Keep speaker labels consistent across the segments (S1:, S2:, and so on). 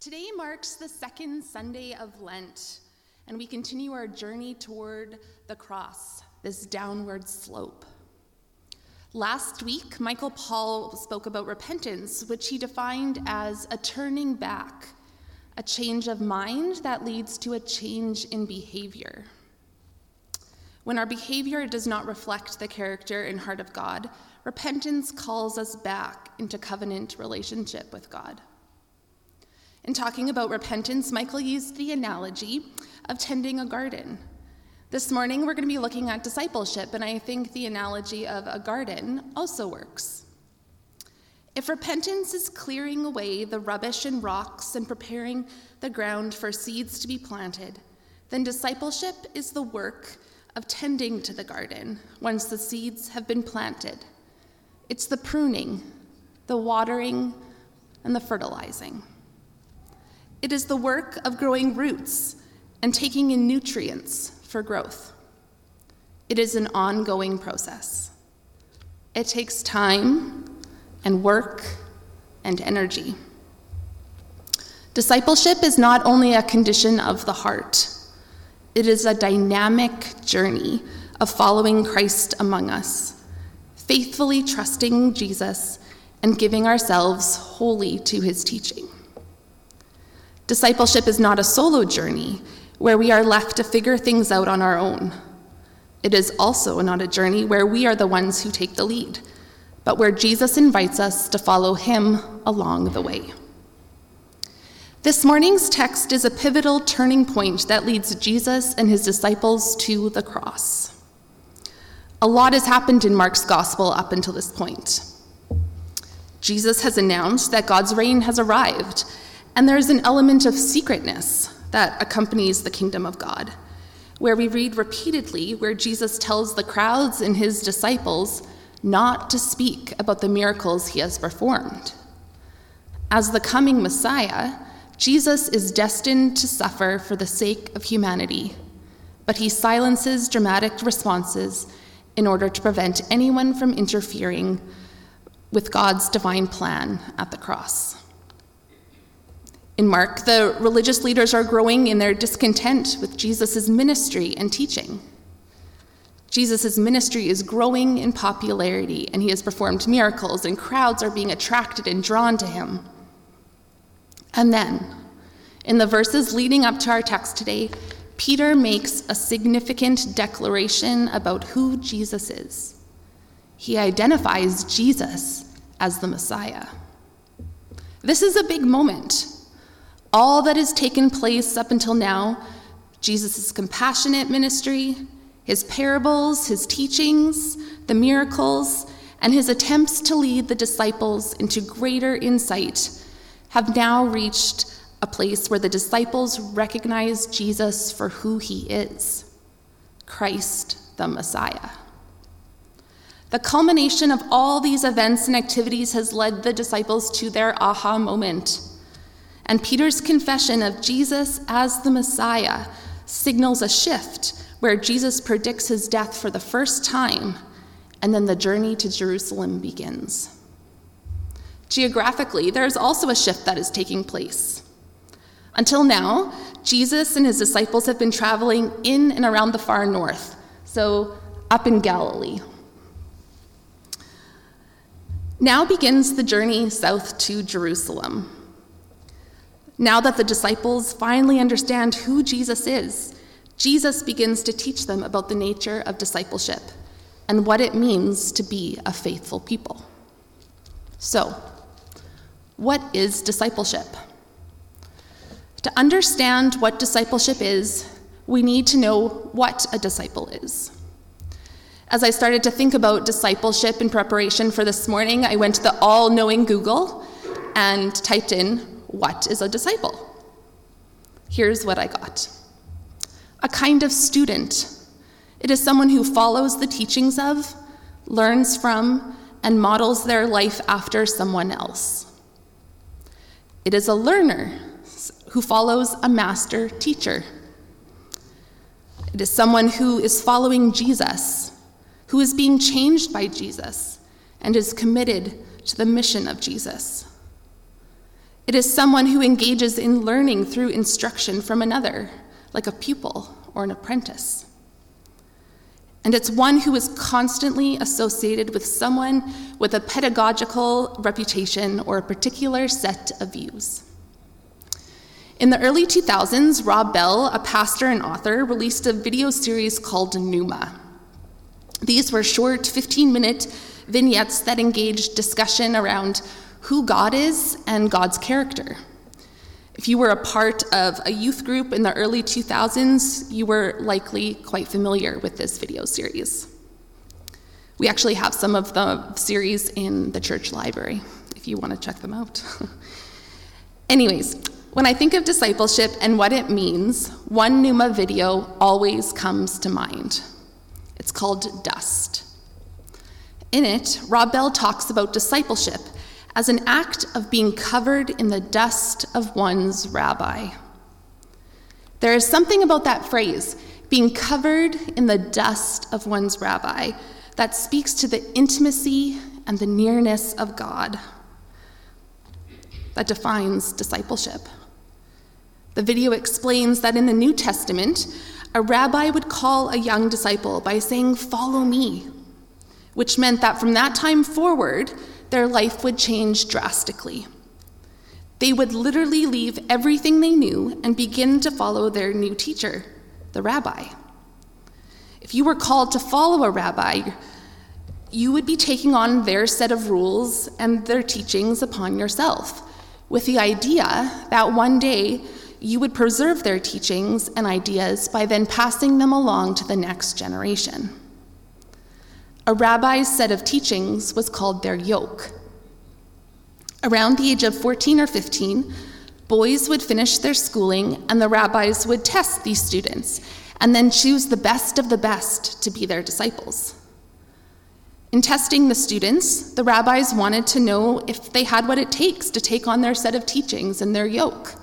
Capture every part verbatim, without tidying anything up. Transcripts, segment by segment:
S1: Today marks the second Sunday of Lent, and we continue our journey toward the cross, this downward slope. Last week, Michael Paul spoke about repentance, which he defined as a turning back, a change of mind that leads to a change in behavior. When our behavior does not reflect the character and heart of God, repentance calls us back into covenant relationship with God. In talking about repentance, Michael used the analogy of tending a garden. This morning, we're going to be looking at discipleship, and I think the analogy of a garden also works. If repentance is clearing away the rubbish and rocks and preparing the ground for seeds to be planted, then discipleship is the work of tending to the garden once the seeds have been planted. It's the pruning, the watering, and the fertilizing. It is the work of growing roots and taking in nutrients for growth. It is an ongoing process. It takes time and work and energy. Discipleship is not only a condition of the heart, it is a dynamic journey of following Christ among us, faithfully trusting Jesus and giving ourselves wholly to his teaching. Discipleship is not a solo journey where we are left to figure things out on our own. It is also not a journey where we are the ones who take the lead, but where Jesus invites us to follow him along the way. This morning's text is a pivotal turning point that leads Jesus and his disciples to the cross. A lot has happened in Mark's gospel up until this point. Jesus has announced that God's reign has arrived, and there's an element of secretness that accompanies the kingdom of God, where we read repeatedly where Jesus tells the crowds and his disciples not to speak about the miracles he has performed. As the coming Messiah, Jesus is destined to suffer for the sake of humanity, but he silences dramatic responses in order to prevent anyone from interfering with God's divine plan at the cross. In Mark, the religious leaders are growing in their discontent with Jesus' ministry and teaching. Jesus' ministry is growing in popularity, and he has performed miracles, and crowds are being attracted and drawn to him. And then, in the verses leading up to our text today, Peter makes a significant declaration about who Jesus is. He identifies Jesus as the Messiah. This is a big moment. All that has taken place up until now, Jesus' compassionate ministry, his parables, his teachings, the miracles, and his attempts to lead the disciples into greater insight, have now reached a place where the disciples recognize Jesus for who he is, Christ the Messiah. The culmination of all these events and activities has led the disciples to their aha moment. And Peter's confession of Jesus as the Messiah signals a shift where Jesus predicts his death for the first time, and then the journey to Jerusalem begins. Geographically, there's also a shift that is taking place. Until now, Jesus and his disciples have been traveling in and around the far north, so up in Galilee. Now begins the journey south to Jerusalem. Now that the disciples finally understand who Jesus is, Jesus begins to teach them about the nature of discipleship and what it means to be a faithful people. So, what is discipleship? To understand what discipleship is, we need to know what a disciple is. As I started to think about discipleship in preparation for this morning, I went to the all-knowing Google and typed in, "What is a disciple?" Here's what I got. A kind of student. It is someone who follows the teachings of, learns from, and models their life after someone else. It is a learner who follows a master teacher. It is someone who is following Jesus, who is being changed by Jesus, and is committed to the mission of Jesus. It is someone who engages in learning through instruction from another, like a pupil or an apprentice. And it's one who is constantly associated with someone with a pedagogical reputation or a particular set of views. In the early two thousands, Rob Bell, a pastor and author, released a video series called Pneuma. These were short fifteen-minute vignettes that engaged discussion around who God is and God's character. If you were a part of a youth group in the early two thousands, you were likely quite familiar with this video series. We actually have some of the series in the church library, if you want to check them out. Anyways, when I think of discipleship and what it means, one Pneuma video always comes to mind. It's called Dust. In it, Rob Bell talks about discipleship as an act of being covered in the dust of one's rabbi. There is something about that phrase, being covered in the dust of one's rabbi, that speaks to the intimacy and the nearness of God. That defines discipleship. The video explains that in the New Testament, a rabbi would call a young disciple by saying, "Follow me," which meant that from that time forward, their life would change drastically. They would literally leave everything they knew and begin to follow their new teacher, the rabbi. If you were called to follow a rabbi, you would be taking on their set of rules and their teachings upon yourself, with the idea that one day you would preserve their teachings and ideas by then passing them along to the next generation. A rabbi's set of teachings was called their yoke. Around the age of fourteen or fifteen, boys would finish their schooling and the rabbis would test these students and then choose the best of the best to be their disciples. In testing the students, the rabbis wanted to know if they had what it takes to take on their set of teachings and their yoke.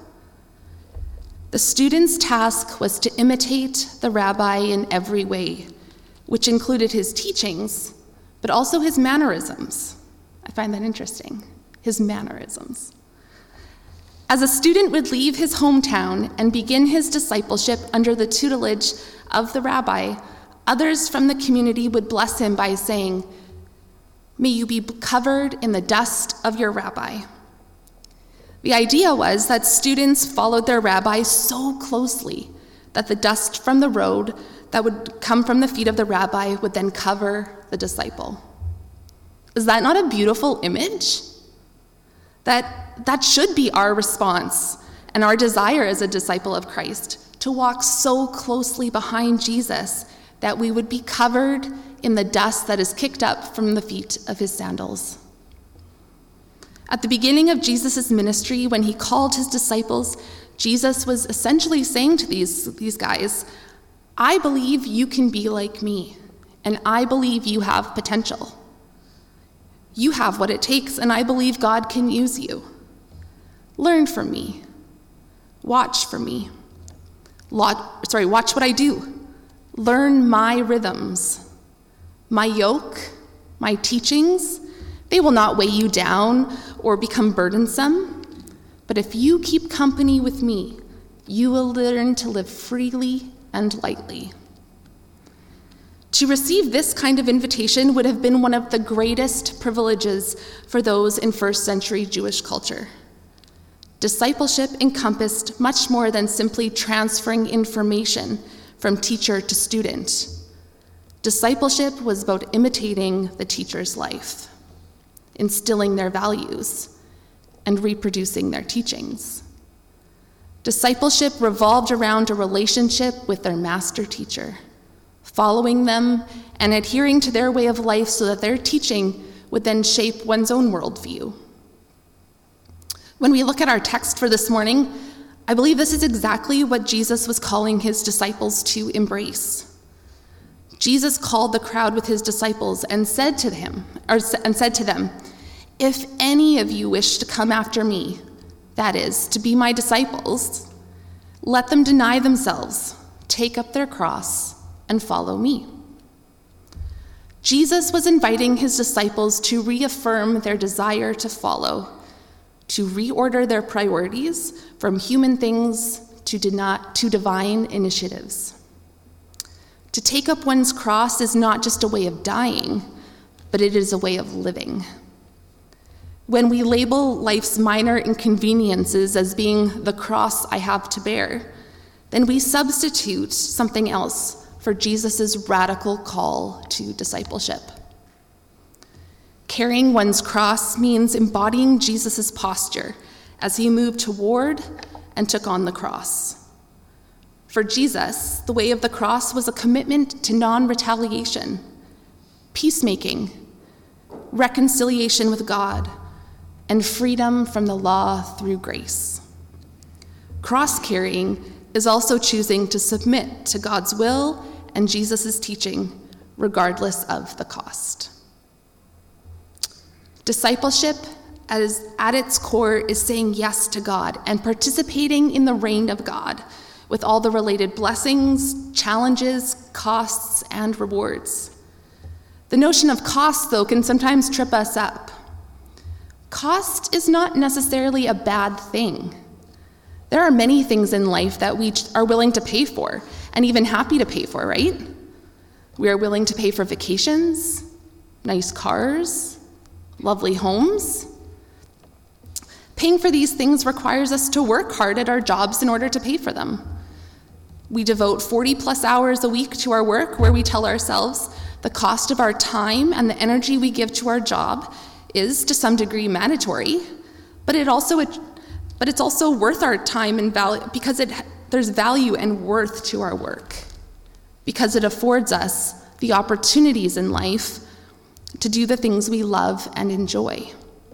S1: The student's task was to imitate the rabbi in every way, which included his teachings, but also his mannerisms. I find that interesting, his mannerisms. As a student would leave his hometown and begin his discipleship under the tutelage of the rabbi, others from the community would bless him by saying, "May you be covered in the dust of your rabbi." The idea was that students followed their rabbi so closely that the dust from the road that would come from the feet of the rabbi would then cover the disciple. Is that not a beautiful image? That, that should be our response and our desire as a disciple of Christ, to walk so closely behind Jesus that we would be covered in the dust that is kicked up from the feet of his sandals. At the beginning of Jesus' ministry, when he called his disciples, Jesus was essentially saying to these, these guys, "I believe you can be like me, and I believe you have potential. You have what it takes, and I believe God can use you. Learn from me. Watch from me. Lot, sorry, watch what I do. Learn my rhythms. My yoke, my teachings, they will not weigh you down or become burdensome. But if you keep company with me, you will learn to live freely and lightly." To receive this kind of invitation would have been one of the greatest privileges for those in first century Jewish culture. Discipleship encompassed much more than simply transferring information from teacher to student. Discipleship was about imitating the teacher's life, instilling their values, and reproducing their teachings. Discipleship revolved around a relationship with their master teacher, following them and adhering to their way of life so that their teaching would then shape one's own worldview. When we look at our text for this morning, I believe this is exactly what Jesus was calling his disciples to embrace. Jesus called the crowd with his disciples and said to him, or and said to them, "If any of you wish to come after me, that is, to be my disciples, let them deny themselves, take up their cross, and follow me." Jesus was inviting his disciples to reaffirm their desire to follow, to reorder their priorities from human things to, deny, to divine initiatives. To take up one's cross is not just a way of dying, but it is a way of living. When we label life's minor inconveniences as being the cross I have to bear, then we substitute something else for Jesus' radical call to discipleship. Carrying one's cross means embodying Jesus' posture as he moved toward and took on the cross. For Jesus, the way of the cross was a commitment to non-retaliation, peacemaking, reconciliation with God, and freedom from the law through grace. Cross-carrying is also choosing to submit to God's will and Jesus' teaching, regardless of the cost. Discipleship, as at its core, is saying yes to God and participating in the reign of God with all the related blessings, challenges, costs, and rewards. The notion of cost, though, can sometimes trip us up. Cost is not necessarily a bad thing. There are many things in life that we are willing to pay for, and even happy to pay for, right? We are willing to pay for vacations, nice cars, lovely homes. Paying for these things requires us to work hard at our jobs in order to pay for them. We devote forty plus hours a week to our work, where we tell ourselves the cost of our time and the energy we give to our job is to some degree mandatory, but it also but it's also worth our time and value because it there's value and worth to our work, because it affords us the opportunities in life to do the things we love and enjoy.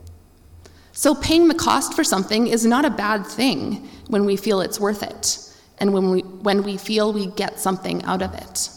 S1: So paying the cost for something is not a bad thing when we feel it's worth it, and when we when we feel we get something out of it.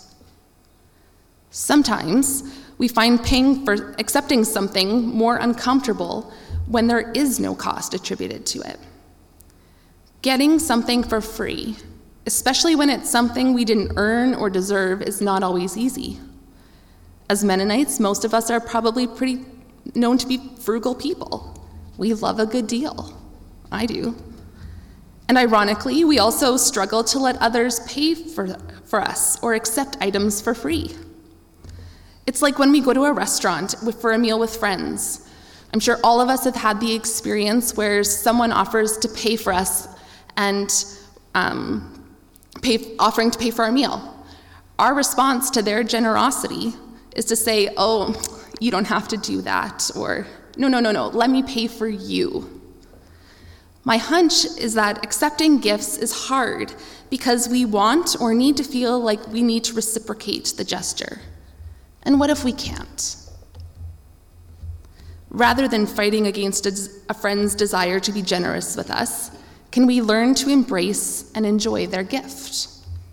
S1: Sometimes we find paying for accepting something more uncomfortable when there is no cost attributed to it. Getting something for free, especially when it's something we didn't earn or deserve, is not always easy. As Mennonites, most of us are probably pretty known to be frugal people. We love a good deal. I do. And ironically, we also struggle to let others pay for, for us or accept items for free. It's like when we go to a restaurant for a meal with friends. I'm sure all of us have had the experience where someone offers to pay for us and um, pay, offering to pay for our meal. Our response to their generosity is to say, oh, you don't have to do that, or no, no, no, no, let me pay for you. My hunch is that accepting gifts is hard because we want or need to feel like we need to reciprocate the gesture. And what if we can't? Rather than fighting against a, a friend's desire to be generous with us, can we learn to embrace and enjoy their gift?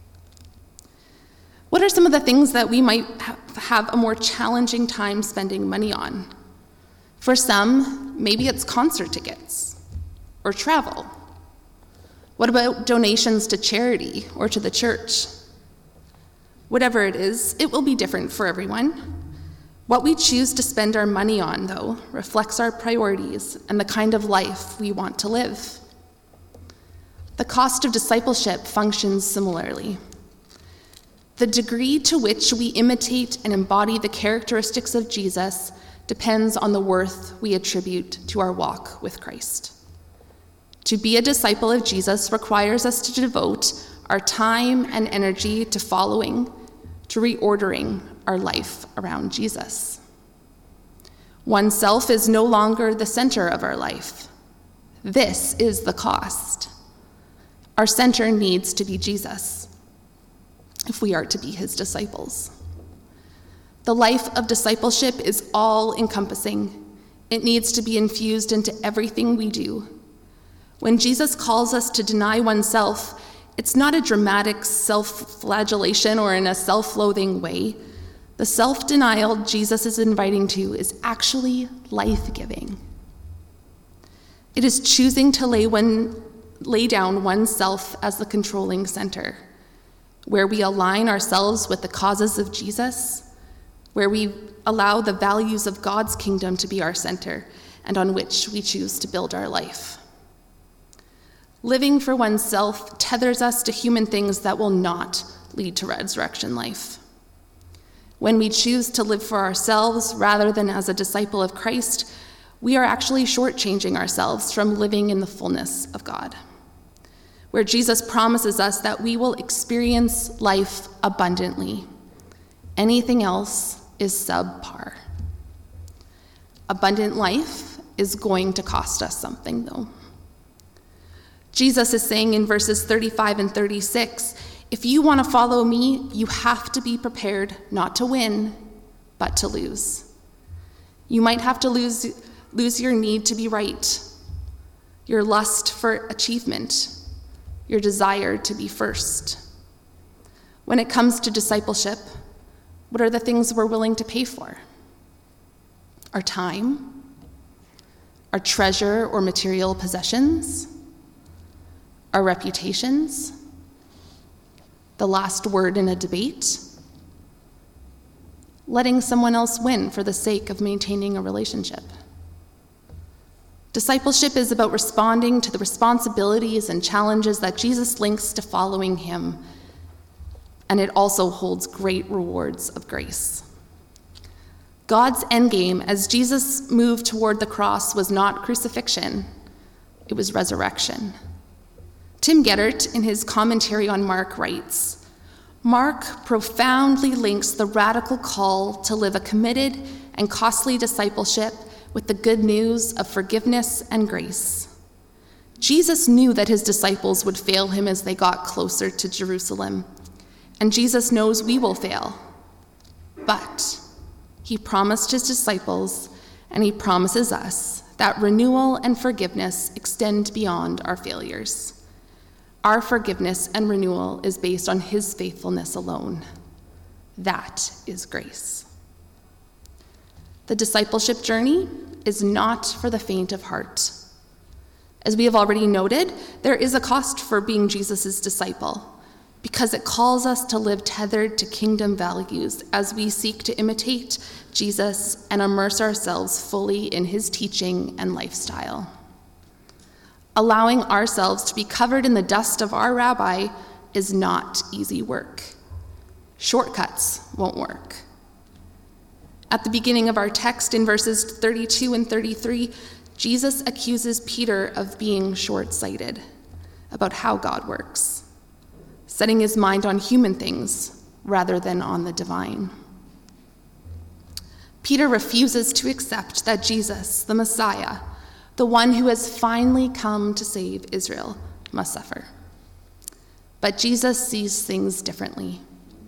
S1: What are some of the things that we might ha- have a more challenging time spending money on? For some, maybe it's concert tickets or travel. What about donations to charity or to the church? Whatever it is, it will be different for everyone. What we choose to spend our money on, though, reflects our priorities and the kind of life we want to live. The cost of discipleship functions similarly. The degree to which we imitate and embody the characteristics of Jesus depends on the worth we attribute to our walk with Christ. To be a disciple of Jesus requires us to devote our time and energy to following, to reordering our life around Jesus. Oneself is no longer the center of our life. This is the cost. Our center needs to be Jesus if we are to be his disciples. The life of discipleship is all-encompassing. It needs to be infused into everything we do. When Jesus calls us to deny oneself, it's not a dramatic self-flagellation or in a self-loathing way. The self-denial Jesus is inviting to is actually life-giving. It is choosing to lay, one, lay down oneself as the controlling center, where we align ourselves with the causes of Jesus, where we allow the values of God's kingdom to be our center, and on which we choose to build our life. Living for oneself tethers us to human things that will not lead to resurrection life. When we choose to live for ourselves rather than as a disciple of Christ, we are actually shortchanging ourselves from living in the fullness of God, where Jesus promises us that we will experience life abundantly. Anything else is subpar. Abundant life is going to cost us something, though. Jesus is saying in verses thirty-five and thirty-six, if you want to follow me, you have to be prepared not to win, but to lose. You might have to lose, lose your need to be right, your lust for achievement, your desire to be first. When it comes to discipleship, what are the things we're willing to pay for? Our time, our treasure or material possessions, our reputations, the last word in a debate, letting someone else win for the sake of maintaining a relationship. Discipleship is about responding to the responsibilities and challenges that Jesus links to following him, and it also holds great rewards of grace. God's endgame as Jesus moved toward the cross was not crucifixion, it was resurrection. Tim Geddert, in his commentary on Mark, writes, Mark profoundly links the radical call to live a committed and costly discipleship with the good news of forgiveness and grace. Jesus knew that his disciples would fail him as they got closer to Jerusalem, and Jesus knows we will fail. But he promised his disciples, and he promises us, that renewal and forgiveness extend beyond our failures. Our forgiveness and renewal is based on his faithfulness alone. That is grace. The discipleship journey is not for the faint of heart. As we have already noted, there is a cost for being Jesus' disciple, because it calls us to live tethered to kingdom values as we seek to imitate Jesus and immerse ourselves fully in his teaching and lifestyle. Allowing ourselves to be covered in the dust of our rabbi is not easy work. Shortcuts won't work. At the beginning of our text in verses thirty-two and thirty-three, Jesus accuses Peter of being short-sighted about how God works, setting his mind on human things rather than on the divine. Peter refuses to accept that Jesus, the Messiah, the one who has finally come to save Israel, must suffer. But Jesus sees things differently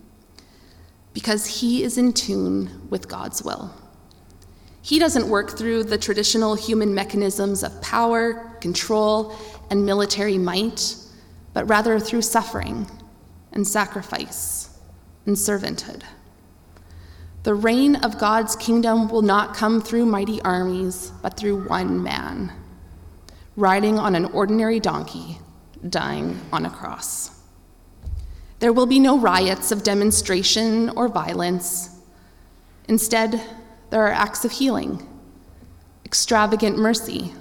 S1: because he is in tune with God's will. He doesn't work through the traditional human mechanisms of power, control, and military might, but rather through suffering and sacrifice and servanthood. The reign of God's kingdom will not come through mighty armies, but through one man, riding on an ordinary donkey, dying on a cross. There will be no riots of demonstration or violence. Instead, there are acts of healing, extravagant mercy,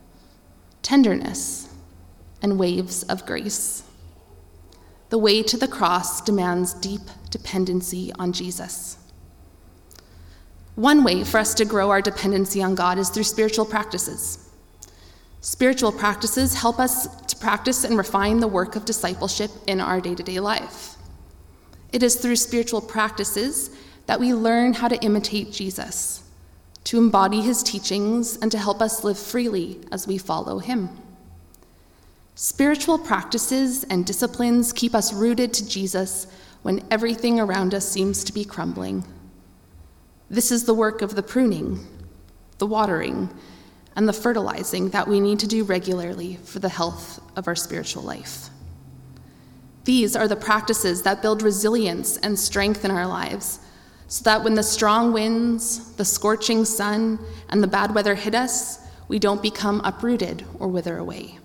S1: tenderness, and waves of grace. The way to the cross demands deep dependency on Jesus. One way for us to grow our dependency on God is through spiritual practices. Spiritual practices help us to practice and refine the work of discipleship in our day-to-day life. It is through spiritual practices that we learn how to imitate Jesus, to embody his teachings, and to help us live freely as we follow him. Spiritual practices and disciplines keep us rooted to Jesus when everything around us seems to be crumbling. This is the work of the pruning, the watering, and the fertilizing that we need to do regularly for the health of our spiritual life. These are the practices that build resilience and strength in our lives, so that when the strong winds, the scorching sun, and the bad weather hit us, we don't become uprooted or wither away.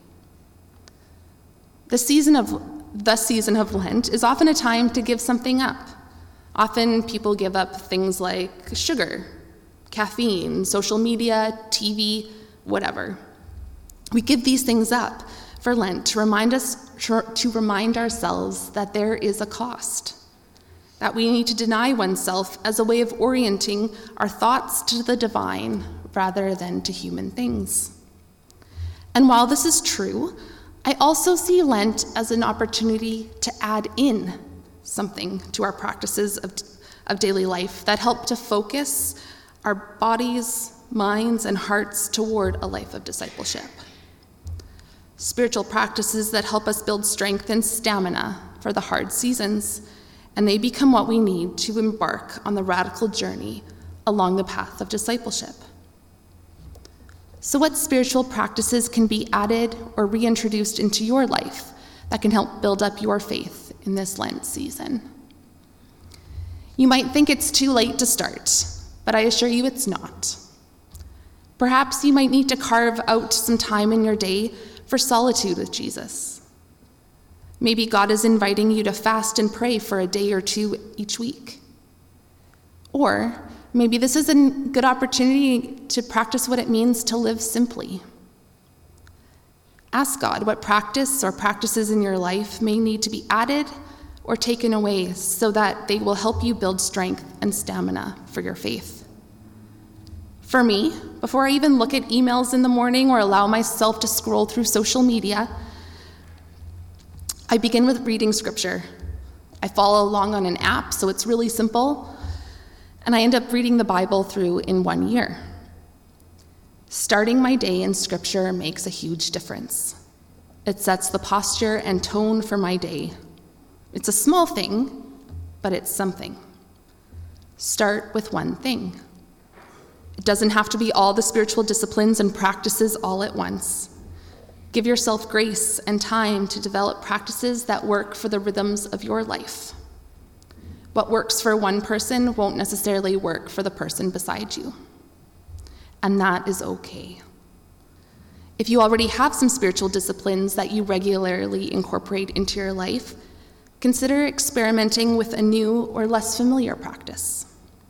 S1: The season of, the season of Lent is often a time to give something up. Often people give up things like sugar, caffeine, social media, T V, whatever. We give these things up for Lent to remind us, to remind ourselves that there is a cost, that we need to deny oneself as a way of orienting our thoughts to the divine rather than to human things. And while this is true, I also see Lent as an opportunity to add in something to our practices of, of daily life that help to focus our bodies, minds, and hearts toward a life of discipleship. Spiritual practices that help us build strength and stamina for the hard seasons, and they become what we need to embark on the radical journey along the path of discipleship. So what spiritual practices can be added or reintroduced into your life that can help build up your faith in this Lent season? You might think it's too late to start, but I assure you it's not. Perhaps you might need to carve out some time in your day for solitude with Jesus. Maybe God is inviting you to fast and pray for a day or two each week. Or maybe this is a good opportunity to practice what it means to live simply. Ask God what practice or practices in your life may need to be added or taken away so that they will help you build strength and stamina for your faith. For me, before I even look at emails in the morning or allow myself to scroll through social media, I begin with reading scripture. I follow along on an app, so it's really simple, and I end up reading the Bible through in one year. Starting my day in scripture makes a huge difference. It sets the posture and tone for my day. It's a small thing, but it's something. Start with one thing. It doesn't have to be all the spiritual disciplines and practices all at once. Give yourself grace and time to develop practices that work for the rhythms of your life. What works for one person won't necessarily work for the person beside you. And that is okay. If you already have some spiritual disciplines that you regularly incorporate into your life, consider experimenting with a new or less familiar practice.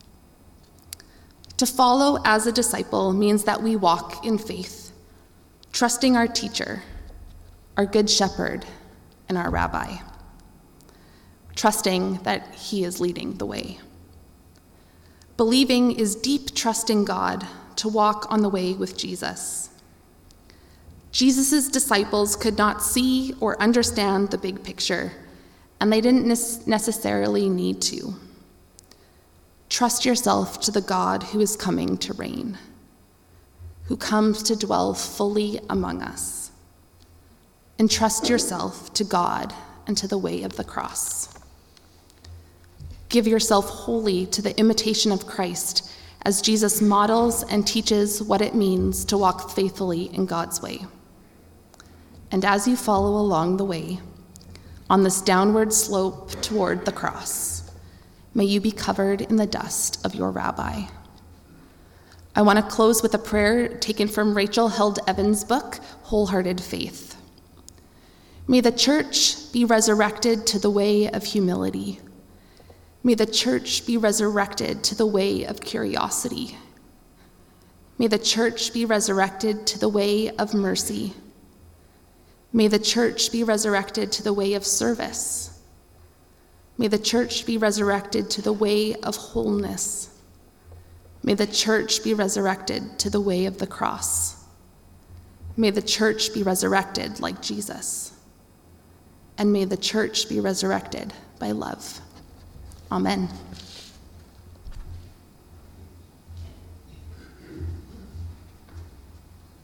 S1: To follow as a disciple means that we walk in faith, trusting our teacher, our good shepherd, and our rabbi, trusting that he is leading the way. Believing is deep trust in God to walk on the way with Jesus. Jesus' disciples could not see or understand the big picture, and they didn't necessarily need to. Trust yourself to the God who is coming to reign, who comes to dwell fully among us. Entrust yourself to God and to the way of the cross. Give yourself wholly to the imitation of Christ as Jesus models and teaches what it means to walk faithfully in God's way. And as you follow along the way, on this downward slope toward the cross, may you be covered in the dust of your rabbi. I want to close with a prayer taken from Rachel Held Evans' book, Wholehearted Faith. May the church be resurrected to the way of humility. May the church be resurrected to the way of curiosity. May the church be resurrected to the way of mercy. May the church be resurrected to the way of service. May the church be resurrected to the way of wholeness. May the church be resurrected to the way of the cross. May the church be resurrected like Jesus. And may the church be resurrected by love. Amen.